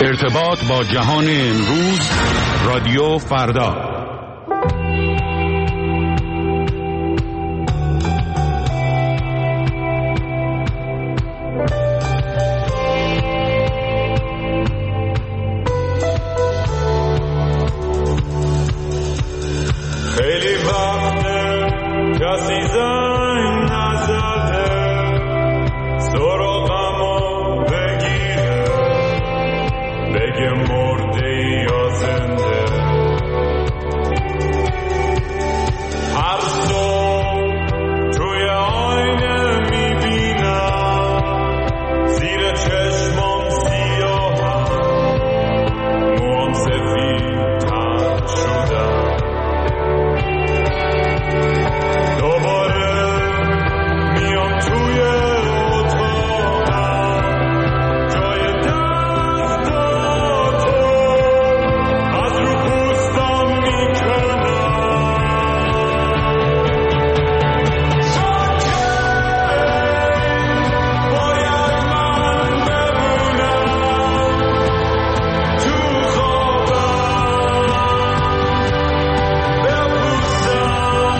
ارتباط با جهان امروز، رادیو فردا. خیلی وقته کسی زنگ نزده سراغمو بگیره بگه مرده یا زنده. هر صبح توی آینه میبینم زیر چشمام سیاهم، موام سفید تر شدم. دوباره میام توی اتاقم، جای دستاتو از رو پوستم میکنم. باید من بمونم تو خوابم بپوسم.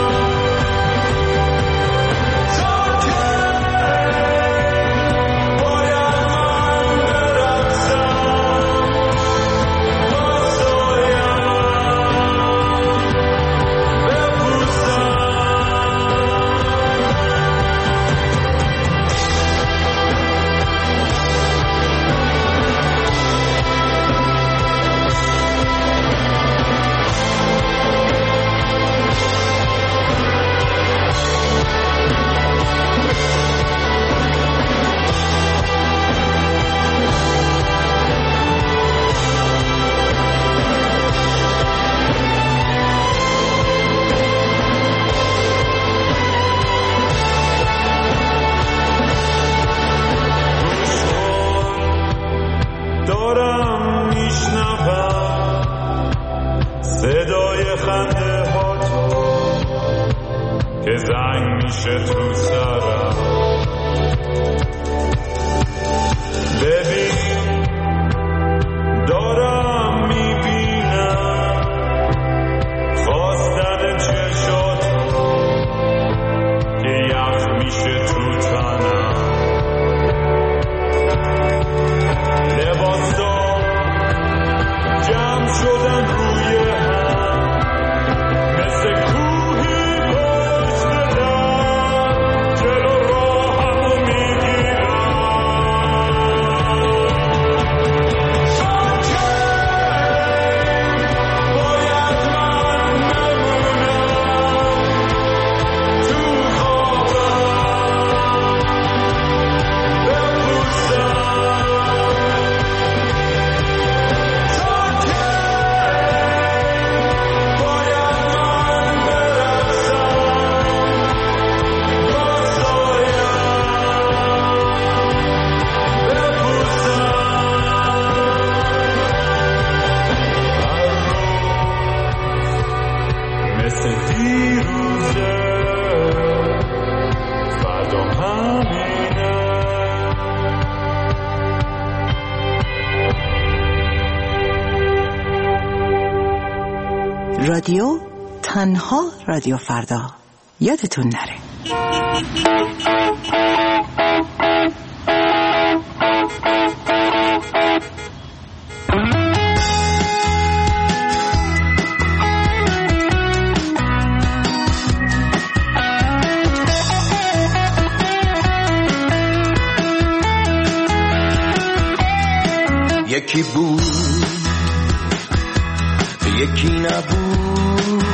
دارم میشنوم صدای خنده ها تو که زنگ میشه تو سرم. ببین دارم میبینم خواستن چشاتو که یخ میشه تو تنم. لباسا جمع شدن روی هم مثل کوهی پشت در، جلو راهمو میگیرم. شاکر باید من بمونم تو خوابم بپوسم. رادیو تنها رادیو فردا. یادتون نره. یکی بود یکی نبود،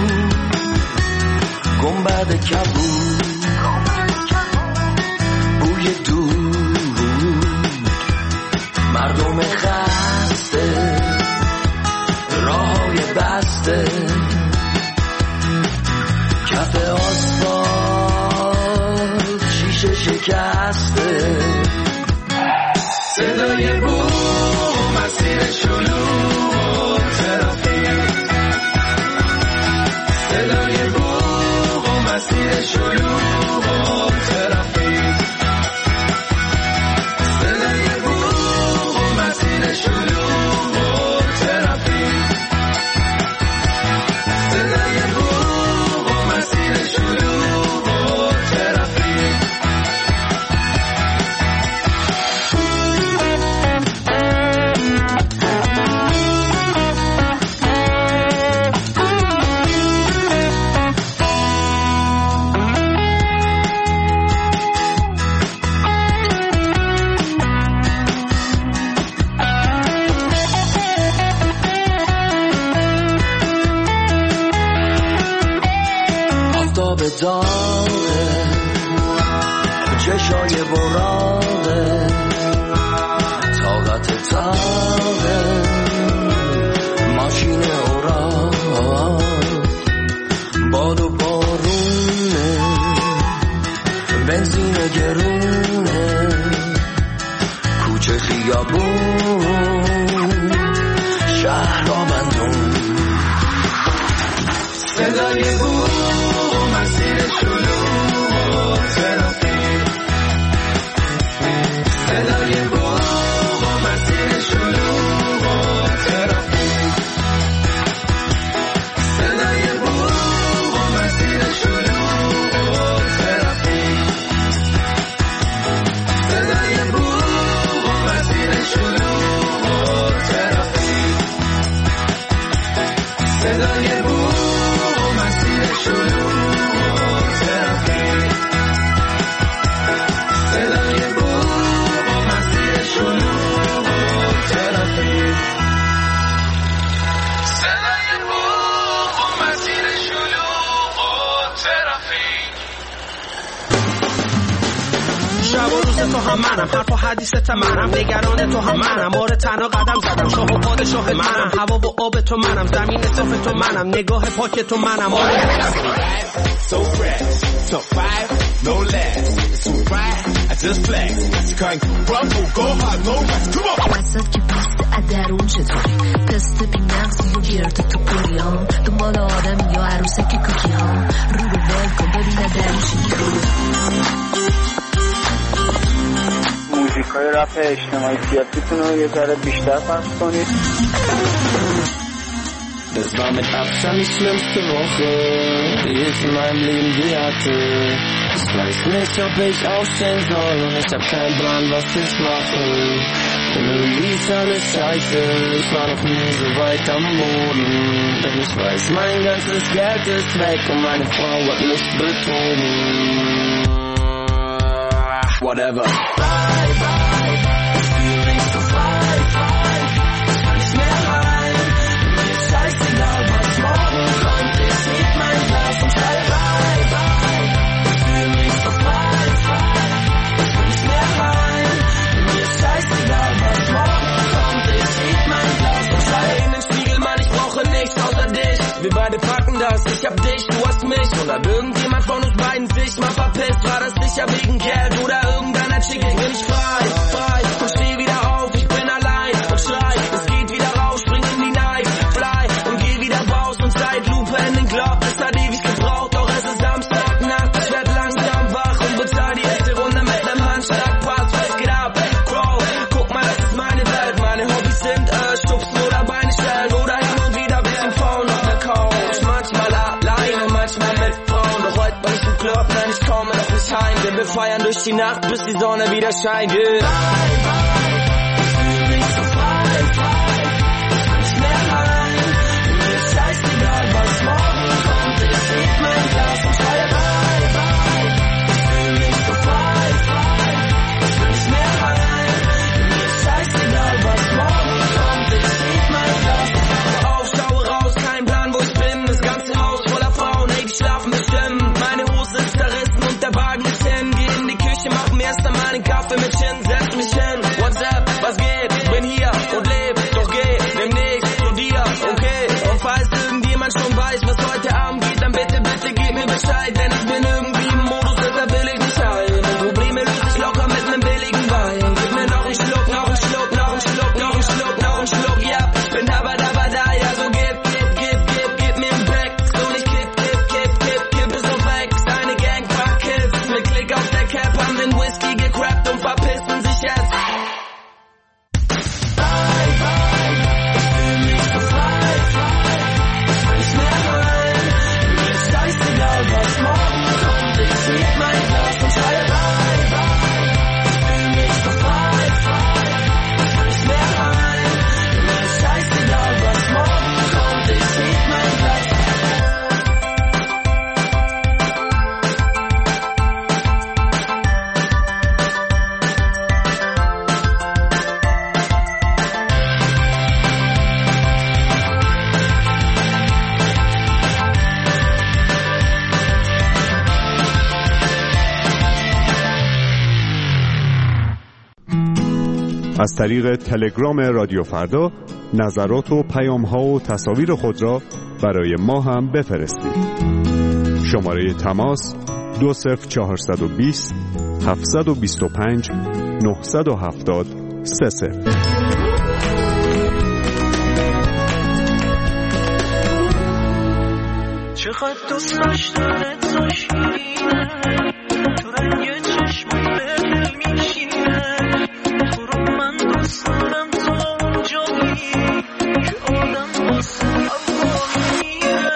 گنبد کبود بوی دود، مردم خسته راههای بسته، کف آسفالت شیشه شکسته، صدای بوم مسیر شلوغ ترافیک، صدای بوم مسیر شلوغ ترافیک، صدای بوم مسیر شلوغ بوم شهرآبندون صدای بوم مسیر شلوغ و ترافیک صدای بوم مسیر شلوغ و ترافیک صدای بوم مسیر شلوغ و ترافیک صدای بوم مسیر شلوغ و ترافیک صدای بوم مسیر شلوغ و ترافیک صدای بوم مسیر شلوغ و ترافیک صدای بوم مسیر شلوغ و ترافیک شب و روز تو هم منم، حرف و حدیث منم، نگران تو هم منم، آره تنها قدم زدم، شاه و پادشاه منم، هوا و آب تو منم، زمین صاف تو منم، نگاه پاک تو منم، آره So fresh, top 5, no less. It's too bright, I just flex. You can't crumble, go hard, no rest. Come on. وسط که پست ادرون چطوری پست بی‌نقصی و گرد تو پولیام دنبال آدم یا عروسه که کوکی ها رو ول کن ببین ادرون چطوری موزیکای رپ اجتماعی سیاسیتون رو یه ذره بیشتر پخش کنید. Das war mit Abstand die schlimmste Woche, die ich in meinem Leben je hatte. Ich weiß nicht, ob ich aufstehen soll und ich hab keinen Plan, was ich mache. Denn irgendwie ist alles scheiße, ich war noch nie so weit am Boden. Denn ich weiß, mein ganzes Geld ist weg und meine Frau hat mich betrogen. Whatever. Bye, bye, ich fühl mich so frei, frei. Ich kann nicht mehr rein. Mir ist scheißegal, was morgen kommt. Ich heb mein Glas und schrei bye, bye. Ich fühl mich so frei, frei. Ich kann nicht mehr rein. Mir ist scheißegal, was morgen kommt. Ich heb mein Glas und schrei in den Spiegel, Mann, ich brauche nichts außer dich. Wir beide packen das, ich hab dich, du hast mich. Und hat irgendjemand von uns beiden sich mal verpisst? War das sicher wegen Geld oder irgendeiner Chick? Ich bin nicht frei, frei und steh wieder auf. Ich bin allein und schrei, es geht wieder raus, spring in die Night, fly und geh wieder raus und Zeitlupe in den Glock. Es hat ewig gebraucht, doch es ist Samstagnacht. Ich werd langsam wach und bezahl die erste Runde mit nem Handschlag. Pass, was geht ab, Bro? Guck mal, das ist meine Welt. Meine Hobbys sind Stupsen oder Beine stellen oder hin und wieder bisschen Frauen auf der Couch. Manchmal allein und manchmal mit Frauen. Doch heute bin ich im Club, nein, ich komme noch nicht heim. Denn wir feiern durch die Nacht, bis die Sonne wieder scheint. Yeah. Bye, bye, ich fühl mich so frei, frei. Ich kann nicht mehr rein. Mir ist scheißegal, was morgen kommt. Ich heb mein Glas und schreie bye, bye. Ich fühl mich so frei, frei. Ich kann nicht mehr rein. Mir ist scheißegal, was morgen kommt. Ich heb mein Glas. Auf, schaue raus, kein Plan, wo ich bin. Das ganze Haus voller Frauen, ey, die schlafen bestimmt. Meine Hose ist zerrissen und der Wagen ist hin. Geh in die Küche, mach mir erst einmal einen Kaffee mit Gin. Setz mich hin, what's up, was geht? Bin hier und leb, doch geh demnächst zu dir, okay? Und falls irgendjemand schon weiß, was heute Abend geht, dann bitte, bitte gib mir Bescheid. Denn ich bin irgendwie im Modus, da will ich nicht heim. Probleme löse ich locker mit nem billigen Wein. Gib mir noch einen Schluck, noch einen Schluck, noch einen Schluck, noch einen Schluck, noch einen Schluck, ja. Ich bin da, ja, so gib mir einen Back. So nicht kipp es so weg. Seine Gang, paar Kids, mit Klick auf der Cap, haben den Whisky gecrappt und verpissen sich jetzt. Bye, bye, ich fühl mich so frei, frei. Ich kann nicht mehr rein. Mir ist scheißegal, was morgen kommt. Ich heb mein Glas und schreie bye, bye. Ich fühl mich so frei, frei. Ich kann nicht mehr rein. Mir ist scheißegal, was morgen kommt. Ich heb mein Glas. از طریق تلگرام رادیو فردا نظرات و پیام‌ها و تصاویر خود را برای ما هم بفرستید. شماره تماس 20420 725 970 30 چقدر دوست داشتن تو شیرینه، تو رنگ چشمت به دل میشینه، تو رو من دوست دارم تو اونجایی که آدم واسه هوا میمیره.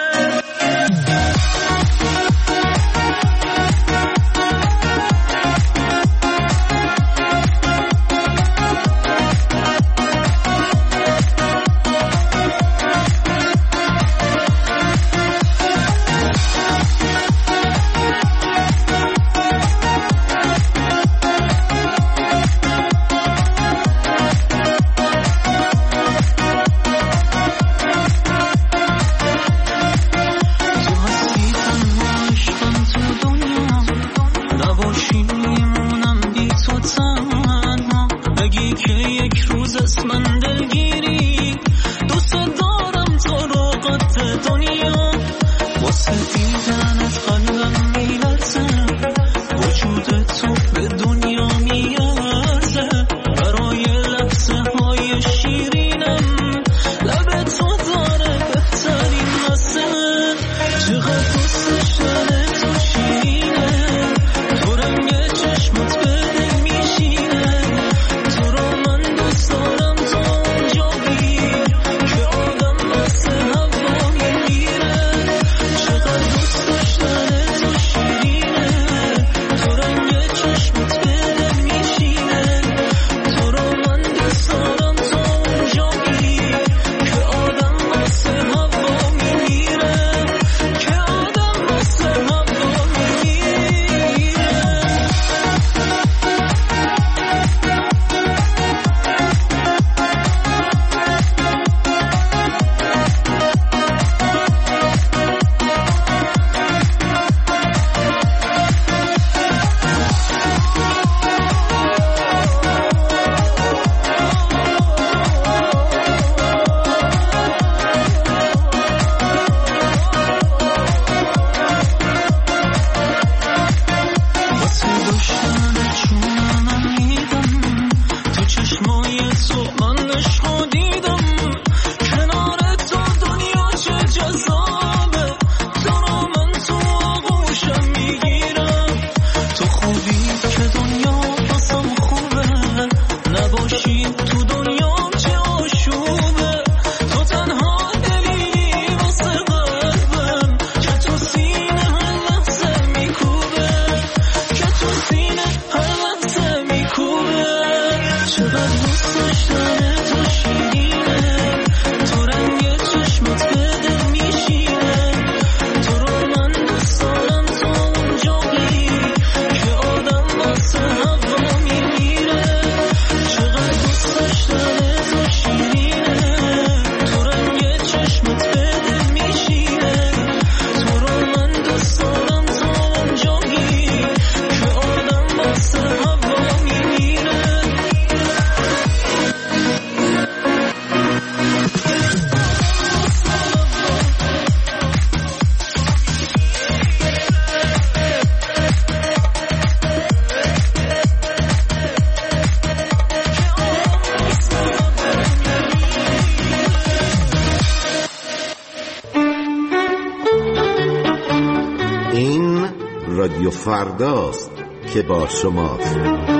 رادیو فرداست که با شماست.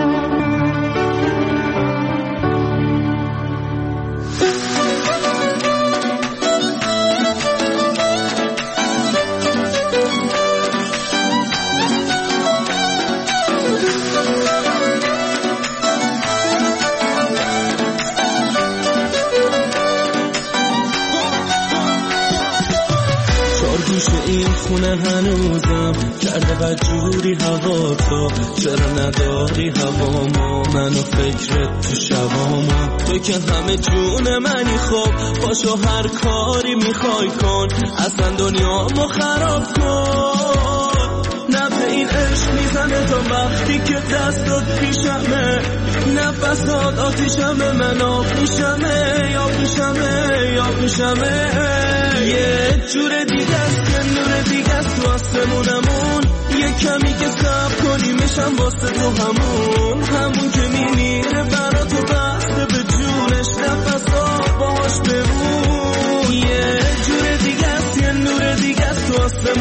این خونه هنوزم کرده بدجوری هوا تو، چرا نداری هوامو منو فکرت تو شبامو، تو که همه جون منی، خب باشو هر کاری میخوای کن، اصلا دنیامو خراب کن. نبه این عشق میزنه تا وقتی که دستات پیشمه، نفسات آتیشمه، من آتیشمه، یا پیشمه یه جور دیگه است که نور دیگه است تو آسمونمون، یه کمی که صبر کنی میشم واسه تو همون که میمیره برا تو بسته به جونش، نفسات باهاش بمون. یه جور دیگه است یه نور دیگه است تو آسمونمون،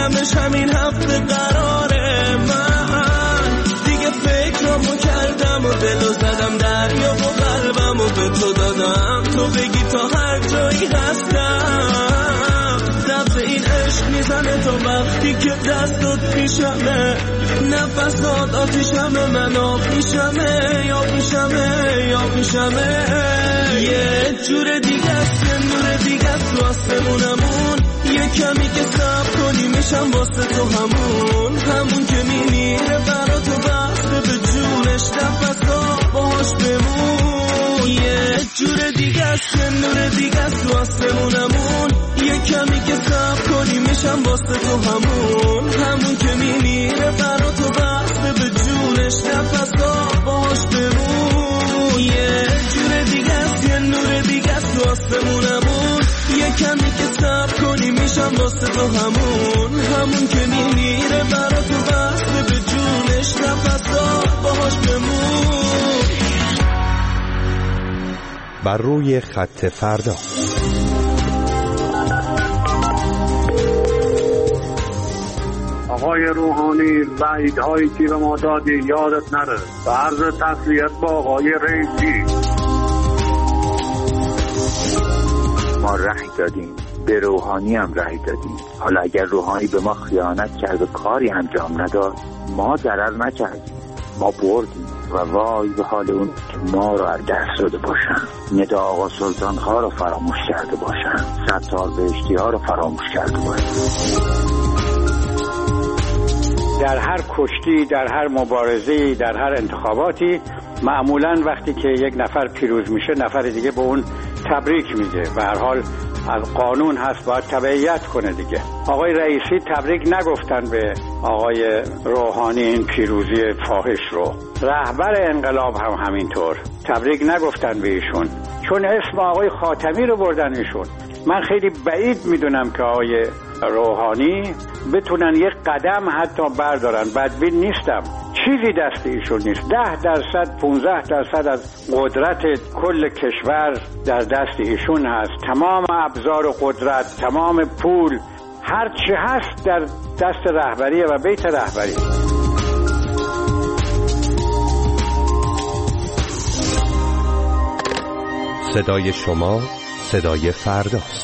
ببینمش همین هفته قراره. من دیگه فکرامو کردم و دلو زدم دریا و قلبمو به تو دادم، تو بگی تا هر جایی هستم. نفس این عشق میزنه تا وقتی که دستت پیشمه، نفسات آتیشمه، من آب میشمه، یا میشمه، یا میشمه. یه جور دیگه است، یه نور دیگه است تو آسمونمون، یه کمی که صبر کنی میشم واسه تو همون که میمیره برا تو بسته به جونش، نفسا باهاش بمون. یه جور دیگه است، یه نور دیگه است تو آسمونمون، یه کمی که صبر کنی میشم واسه تو همون که میمیره برا تو بسته به جونش، نفسا باهاش بمون. یه جور دیگه است، یه نور دیگه است تو آسمونمون، یه کمی که صبر کنی میشم واسه تو همون که میمیره برا تو بسته به جونش، نفسا باهاش بمون. بر روی خط فردا. آقای روحانی، وعیدهایی که به ما دادی یادت نره. به عرض تسلیت با آقای رئیسی. ما رأی دادیم، به روحانی هم رأی دادیم. حالا اگر روحانی به ما خیانت کرد و کاری انجام نداد، ما ضرر نکردیم، ما بردیم. و وای به حال اون که ما رو از دست داده باشن، ندا آقا سلطان ها رو فراموش کرده باشن، ستار بهشتی ها رو فراموش کرده باشن. در هر کشتی، در هر مبارزه‌ای، در هر انتخاباتی، معمولاً وقتی که یک نفر پیروز میشه نفر دیگه به اون تبریک میگه. به هر حال از قانون هست، باید تبعیت کنه دیگه. آقای رئیسی تبریک نگفتن به آقای روحانی این پیروزی فاحش رو. رهبر انقلاب هم همینطور تبریک نگفتن به ایشون، چون اسم آقای خاتمی رو بردن ایشون. من خیلی بعید میدونم که آقای روحانی بتونن یک قدم حتی بردارن. بدبین نیستم، چیزی دست ایشون نیست. 10%، 15% از قدرت کل کشور در دست ایشون هست. تمام ابزار و قدرت، تمام پول، هر چی هست در دست رهبری و بیت رهبری. صدای شما صدای فرداست.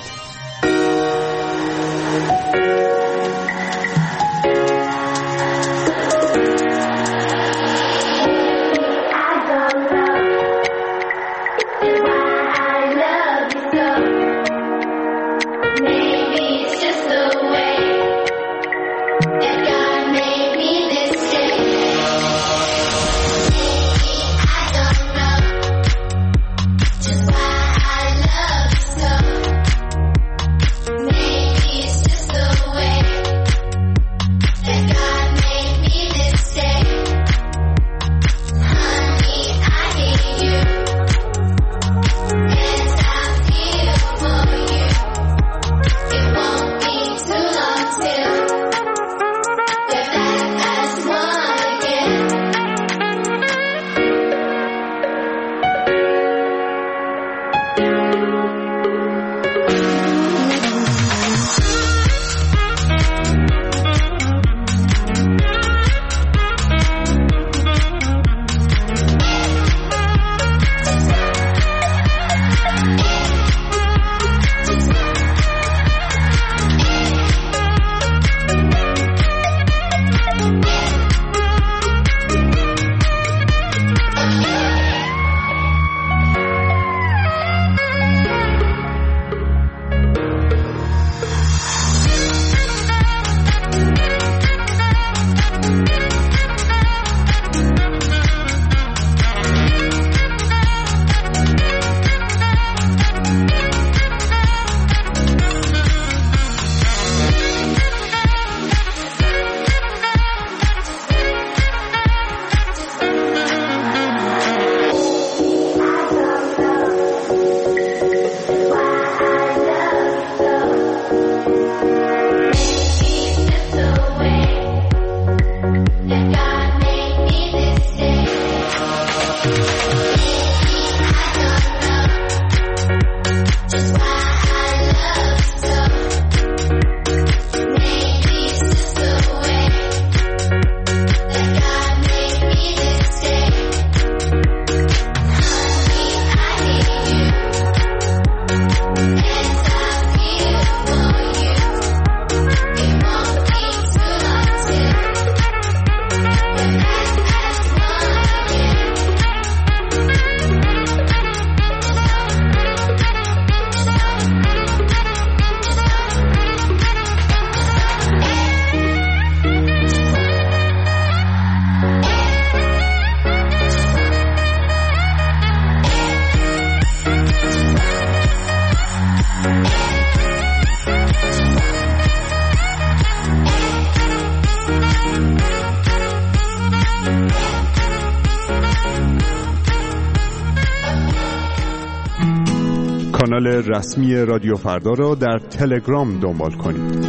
کانال رسمی رادیو فردا را در تلگرام دنبال کنید.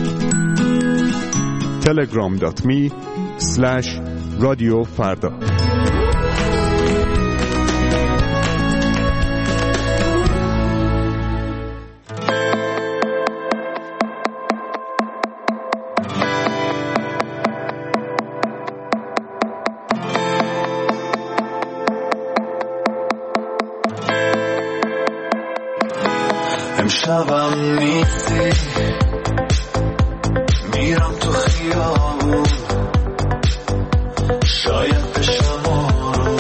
telegram.me/رادیو فردا. امشبم نیستی، میرم تو خیابون، شاید بشم آروم،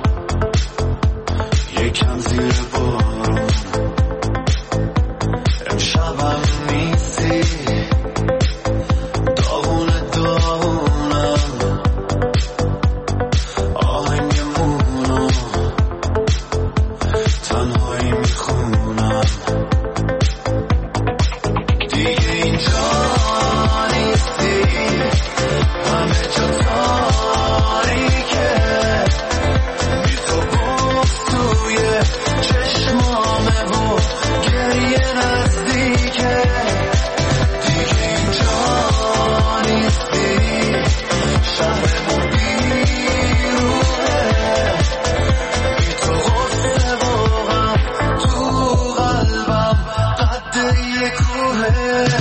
یکم زیر بارون. امشبم نیستی، داغونم، آهنگمونو تنهایی میخونم. دیگه اینجا نیستی، همه جا تاریکه، بی تو بغض توی چشمامه و گریه نزدیکه. دیگه اینجا نیستی، شهرمون بیروحه، بی تو غصه و غم تو قلبم قد یه کوهه.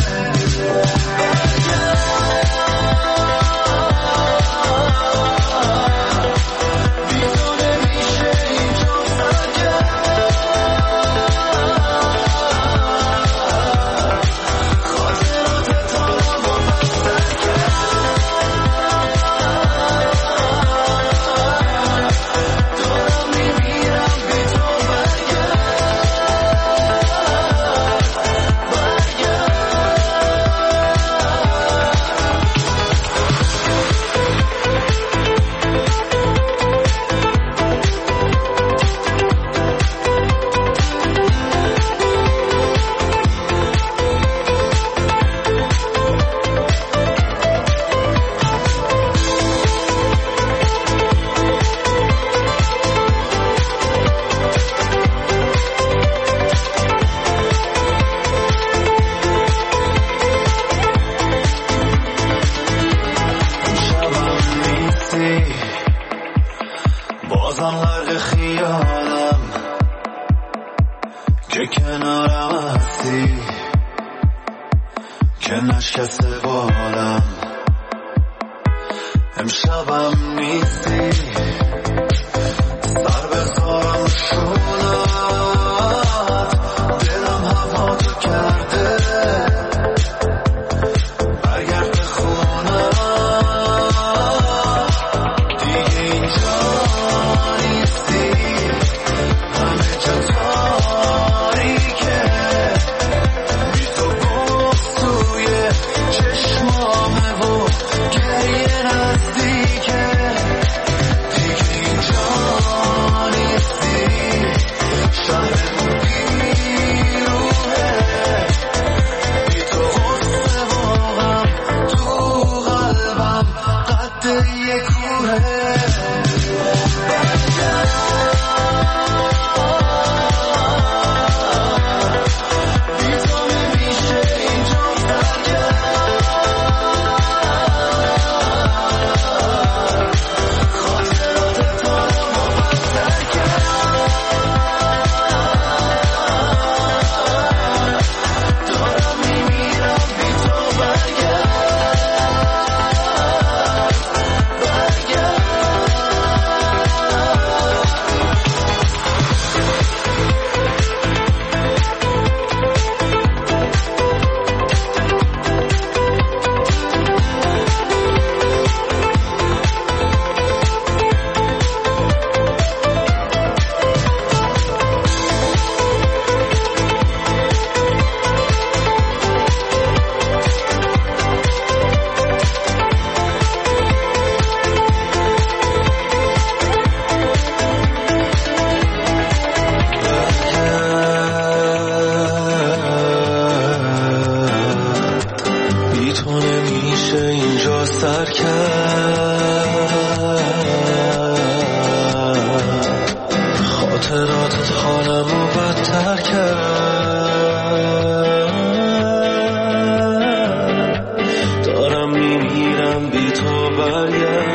بازم غرق خیالم که کنارم هستی، که نشکسته بالم. امشبم نیستی، سر بذارم شونت، دلم هوا تو کرده، برگرد به خونم. دیگه اینجا نیستی، همه جا تاریکه، بی تو بغض توی چشمامه و گریه نزدیکه. دیگه اینجا نیستی، شهرمون بیروحه، بی تو غصه و غم تو قلبم قد یه کوهه. خاطراتت حالمو بدتر کرد. برگرد